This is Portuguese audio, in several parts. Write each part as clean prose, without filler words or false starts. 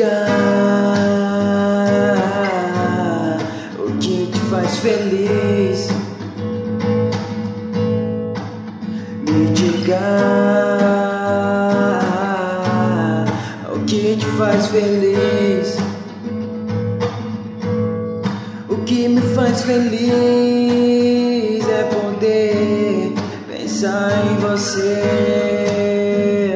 diga o que te faz feliz. Me diga o que te faz feliz. O que me faz feliz é poder pensar em você.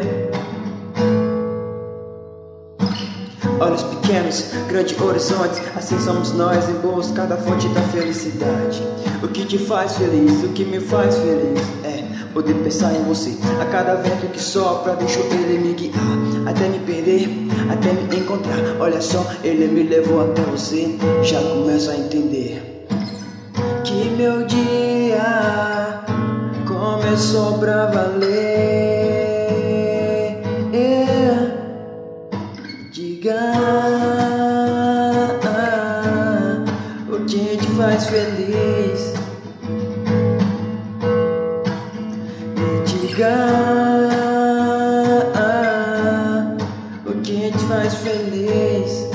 Olhos pequenos, grandes horizontes, assim somos nós em busca da fonte da felicidade. O que te faz feliz, o que me faz feliz é poder pensar em você. A cada vento que sopra, deixo ele me guiar, até me perder, até me encontrar. Olha só, ele me levou até você. Já começo a entender que meu dia começou pra valer. Diga o que te faz feliz. Diga o que te faz feliz.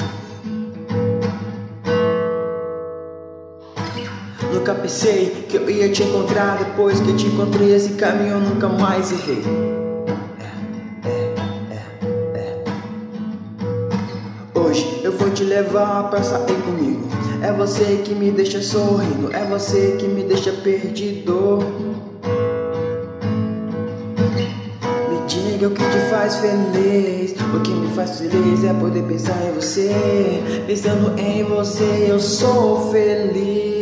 Nunca pensei que eu ia te encontrar. Depois que te encontrei, esse caminho eu nunca mais errei. Hoje eu vou te levar pra sair comigo. É você que me deixa sorrindo, é você que me deixa perdido. Me diga o que te faz feliz. O que me faz feliz é poder pensar em você. Pensando em você eu sou feliz.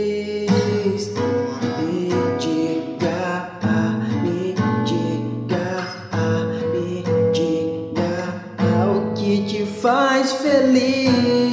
Me diga, me diga, me diga o que te faz feliz.